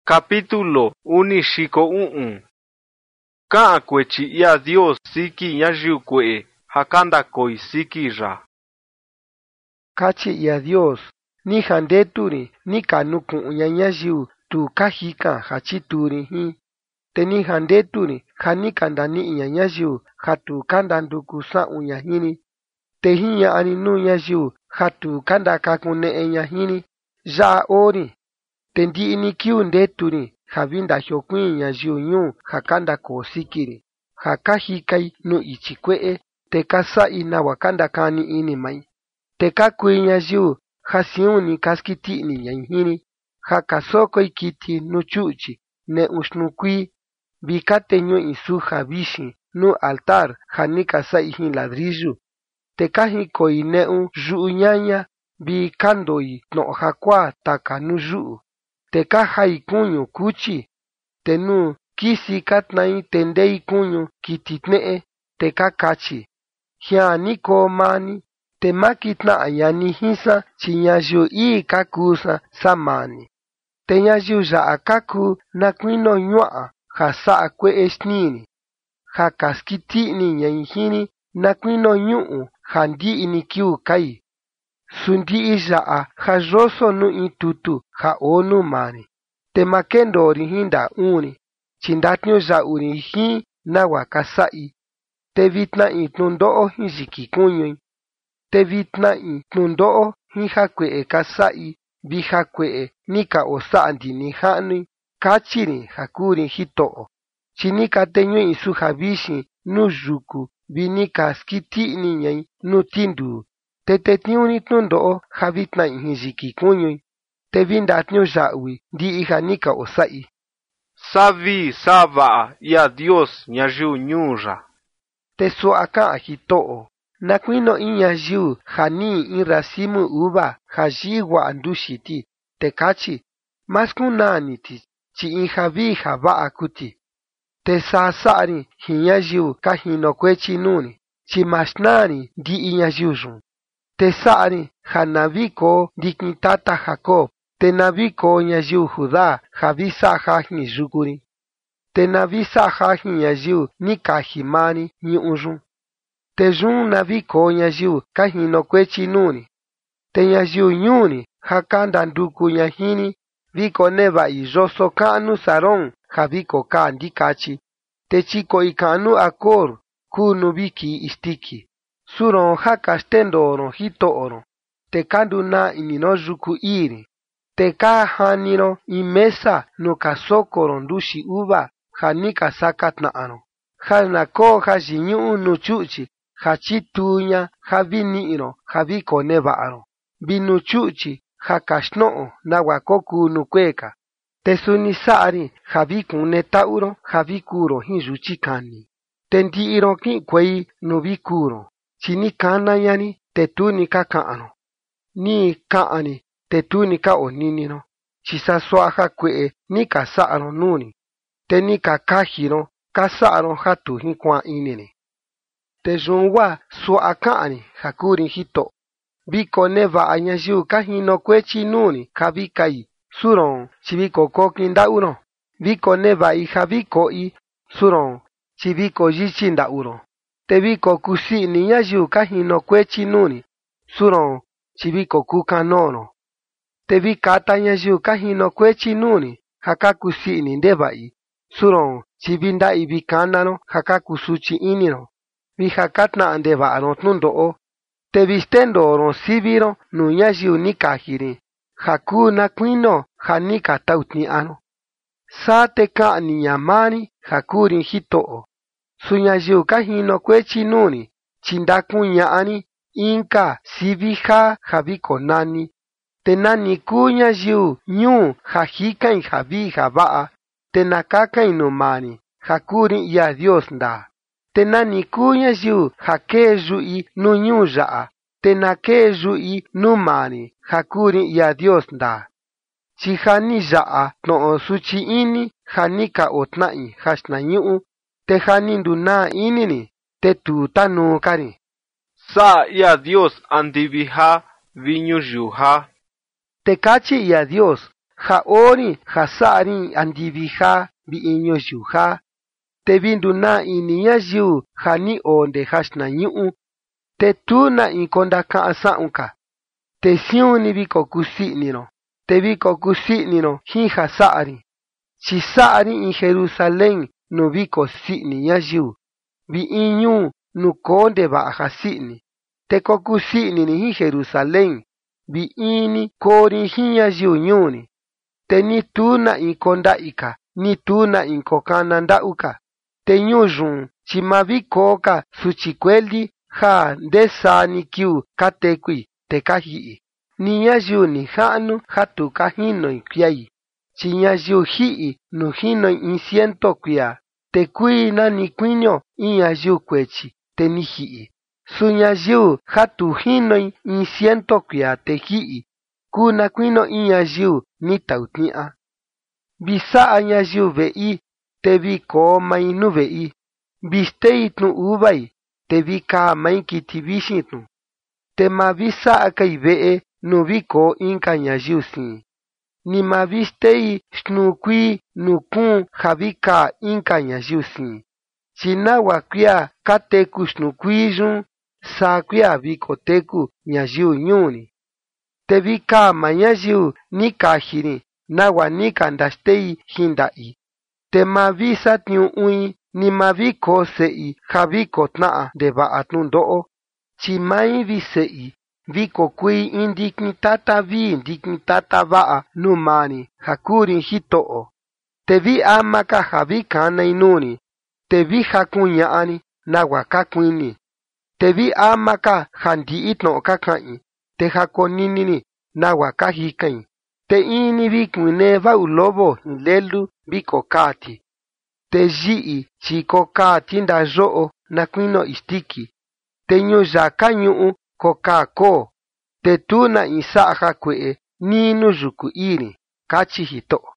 Capítulo 11. Ka'an kuechi ia Dios siki ñayiu kue'e hakandakoi siki ya. Kachi ia Dios ni jandeturi ni kanuku'uña ñayiu tu kajika ja chituri jin, te ni jandeturi ja ni kandani'iña ñayiu ja tu kandanduku sa'uña jini, te jiña'ani nuu ñayiu ja tu kandakakune'eña jini, ya'a ori, te ndi'i ni kiu ndeturi ja vi ndajiokuiin ñayiu ñuu ja kandakoo sikiri, ja kajikai nuu ichi kue'e, te kasa'i nawa kandakani ini mai, te kakui ñayiu ja siun ni kaskiti'niñai jini, ja kasokoi kiti nuu chu'chi ne'u xtnu kuii, vi kateñu'i suja vixi nuu altar ja ni kasa'i jin ladrillu, te kajikoi ne'u yu'u ñaña vi kandoi tno'o jakuaa taka nuu yu'u, te kajai kuñu kuchi, te nuu kisi katnai te ndei kuñu kiti tne'e, te kakachi: jiaa ni koo maa ni, te ma kitna'a ñani jin‑sa chi ñayiu ii ka kuu‑sa sa maa ni. Te ñayiu ya'a ka kuu na kuino ñua'a ja sa'a kue'e xtnii‑ni, ja kaskiti'ni‑ñai jini na kuino ñu'u ja ndi'i‑ni kiu kai. Su ndi'i ya'a ja yoso nuu in tutu ja oo nuu maa ni, te ma kendoo‑ri jin nda'uni, chi ndatniuya'u‑ri jin nawa kasa'i. Te vitna'i tnundo'o jin yiki kuñui, te vitna'i tnundo'o jin jakue'e kasa'i vi jakue'e ni ka osa'a ndini ja'nui, kachi‑ri ja kuu‑ri Jito'o, chi ni kateñu'i suja vixi nuu yuku vi ni kaskiti'ni‑ñai nuu tinduu, te tetniuu‑ri tnundo'o ja vitna'i jin yiki kuñui, te vi ndatniuya'ui ndi'i ja ni ka osa'i. Sa'a vii sa'a va'a ia Dios ñayiu ñuu ya. Te su'a ka'an Jito'o: na kuino in ñayiu ja ni'i in racimo uva ja yi'i wa'a nduxi‑ti, te kachi: ma skunaa‑ni‑ti chi in ja vii ja va'a kuu‑ti. Te saa sa'a‑ri jin ñayiu ka jinokuechi nuu‑ni, chi ma xnaa‑ri ndi'i ñayiu yun. Te sa'a‑ri ja na vi koo ndikin tata Jacob, te na vi koo ñayiu Judá ja vi sa'a jajin yukuri, te na vi sa'a jajin ñayiu ni kaji maa‑ri ñu'u yun. Te yun na vi koo ñayiu ka jinokuechi nuu‑ni, te ñayiu ñuu‑ni ja kandandukuña jini vi koneva'i yoso ka'nu Sarón ja vi kokaa ndikachi, te chiko'i ka'nu Acor kuu nu vi kii isndiki. Suron ja ka xtendoo‑ron Jito'o‑ron, te ka ndunaa ini‑ron yuku ii‑ri, te ka jani‑ron in mesa nuu ka soko‑ron nduxi uva ja ni ka saka tna'a‑ron, ja na koo jayiñu'u nuu chu'chi ja chituuña ja vi ni'i‑ron ja vi koneva'a‑ron, vi nuu chu'chi ja kaxtno'o nawa kokuu nuu kuee‑ka, te suni sa'a‑ri ja vi kuneta'u‑ron ja vi kuu‑ron jin yuchi kani, te ndi'i‑ron ki'inkuei nuu vi kuu‑ron, chi ni kana‑ña‑ri te tu ni ka ka'an‑ron, ni ka'an‑ri te tu ni ka onini‑ron, chi sa su'a jakue'e ni ka sa'a‑ron nuu‑ni, te ni ka kaji‑ron ka sa'a‑ron ja tu jinkuaan ini‑ri. Te yun guaa su'a ka'an‑ri ja kuu‑ri Jito'o: vi koneva'a ñayiu ka jinokuechi nuu‑ni ja vi kai, suron chi vi kokokin nda'u‑ron, vi koneva'i ja vi ko'i, suron chi vi koyichi nda'u‑ron, te vi kokusii‑ini ñayiu ka jinokuechi nuu‑ni, suron chi vi kokukanoo‑ron, te vi kata ñayiu ka jinokuechi nuu‑ni ja ka kusii‑ini ndeva'i, suron chi vi nda'i vi kana‑ron ja ka kusuchi ini‑ron, vi ja ka tna'a ndeva'a‑ron tnundo'o, te vi stendoo‑ron sivi‑ron nuu ñayiu ni kaji‑ri ja kuu na kuino ja ni ka tautni'a‑ron. Saa te ka'ni ña maa‑ri ja kuu‑ri Jito'o. Su ñayiu ka jinokuechi nuu‑ni chi ndakuña'a‑ri inka sivi jaa ja vi konani, te nani kuu ñayiu ñuu ja jikai ja vii ja va'a, te na kakai nuu maa‑ri ja kuu‑ri ia Dios ndaa. Te nani kuu ñayiu ja kee yu'i nuu ñuu ya'a, te na kee yu'i nuu maa‑ri ja kuu‑ri ia Dios ndaa. Chi ja ni ya'a tno'o suchi ini ja ni ka otna'i jaxtnañu'u, te ja ni ndunaa ini‑ri, te tu tanuu‑ka‑ri. Sa'a ia Dios andivi ja vi ñuyiu ja. Te kachi ia Dios ja ori ja sa'ri andivi ja vi ñuyiu ja. Te vi nduna ini ñayiu ja ni onde jaxinañu'u, te tu na in kondaka'a sa'unka. Te siuni vi kokusi'niro, te vi kokusi'niro jin ja sa'ri. Chi sa'ri in Jerusalén nu vi kosi'ni ñayiu, vi in ñuu nu koo ndeva'a jasi'ni. Te kokusi'nini jin Jerusalén, vi ini koori jin ñayiu ñuuni. Te ni tu na in konda'ika, ni tu na in kokana nda'uka. Te ñuu yun chi ma vi kooka suchi kueli ja ndesani kiu katekui te kaji'i. Ni ñayiu ni ja'nu ja tu kajinoi kuiai. Chi ñayiu ji'i nu jinoi 100 kuia, te kui nani kuiño in ñayiu kuechi te ni ji'i. Su ñayiu ja tu jinoi 100 kuia te ji'i, kuu na kuino in ñayiu ni tauti'a. Vi sa'a ñayiu ve'i, te vi koo mai nu ve'i. Vi stei tnu uvai, te vi kaa mai kiti vixin tnu. Te ma vi sa'a kai ve'e nu vi koo inka ñayiu siin. Ni ma vi stei xnu kui nu kuun ja vi kaa inka ñayiu siin. Chi nawa kuia kateku xnu kui yun, saa kuia vi koteku ñayiu ñuuni. Te vi kaa ma ñayiu ni kajiri nawa ni ka ndastei jinda'i. Te ma vi satiu'ui, ni ma vi koo se'i ja vi kotna'a ndeva'a tnundo'o. Chi mai vi se'i vi kokui in ndikin tata vi ndikin tata va'a nu mani ja kuri Jito'o. Te vi amaka ja vi kanai nuni, te vi jakuña'ani nawa ka kuini. Te vi amaka ja ndi'i tno'o ka ka'i, te jakoninini nawa ka jika'i. Te ini vi kuine va'u lobo jin lelu vi kokati. Te yi'i chi kokati ndayo'o na kuino istiki. Te ñuyaka ñu'u kokaa koo, te tu na in sa'a ja kue'e ni nu yuku iri, kachi Jito'o.